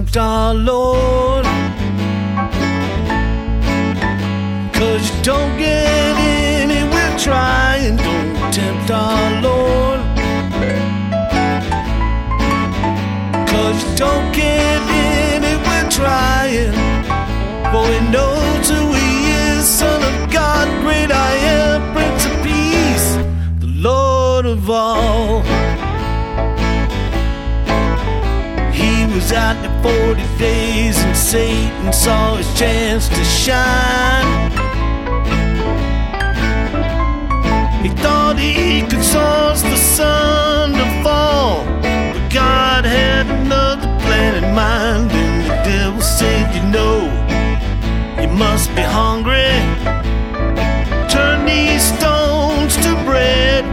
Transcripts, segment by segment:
tempt our Lord, 'cause you don't get anywhere trying. Don't tempt our Lord, 'cause you don't get anywhere trying. For he knows who he is, Son of God, great I am, Prince of Peace, the Lord of all. He was out there 40 days and Satan saw his chance to shine. He thought he could cause the sun to fall, but God had another plan in mind. And the devil said, you know, you must be hungry. Turn these stones to bread.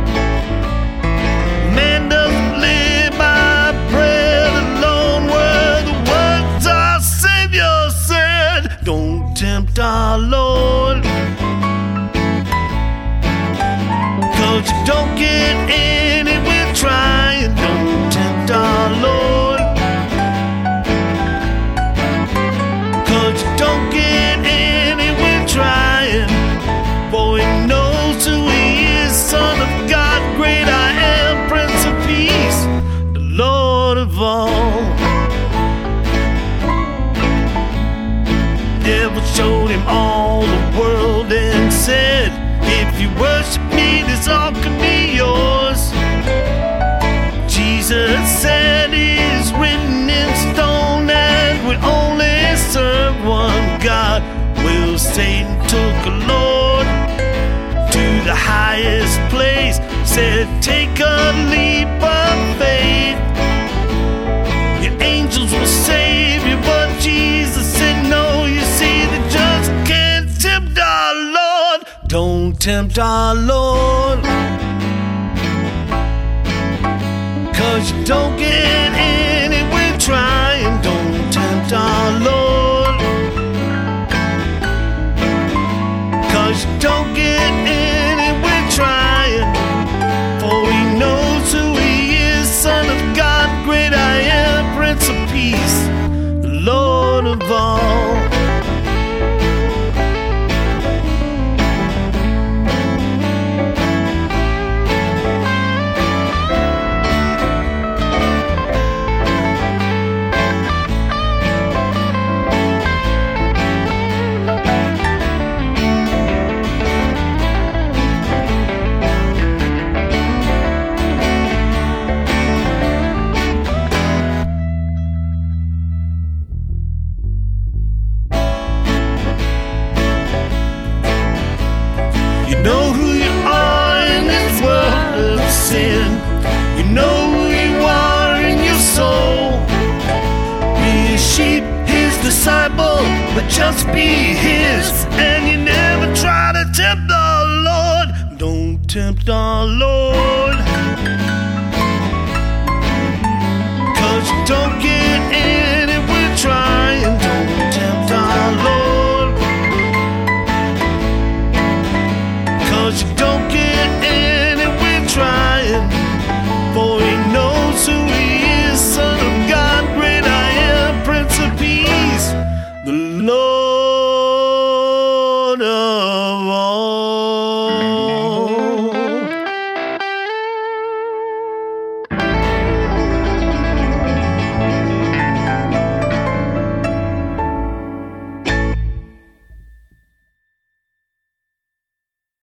Man doesn't live by bread alone, were the words our Savior said. Don't tempt our Lord, 'cause you don't get anywhere trying. Don't tempt our Lord, 'cause you don't get anywhere trying. For he knows who he is, Son of God, great I am, Prince of Peace, the Lord of all. The devil showed him all the world and said, if you worship me, this all can be yours. Jesus said it is written in stone that we only serve one God. Well, Satan took a Lord to the highest place, said take a leap of faith. Your angels will save you, but Jesus said no. You see, they just can't tempt our Lord. Don't tempt our Lord, 'cause you don't get anywhere trying. Don't tempt our Lord, 'cause you don't get anywhere trying. For he knows who he is, Son of God, great I am, Prince of Peace, the Lord of all. You know who you are in this world of sin. You know who you are in your soul. Be a sheep, his disciple, but just be his. And you never try to tempt our Lord. Don't tempt our Lord, 'cause you don't get anywhere trying. Don't tempt our Lord, 'cause you don't get anywhere trying. For he knows who he is, Son of God, great I am, Prince of Peace, the Lord of all.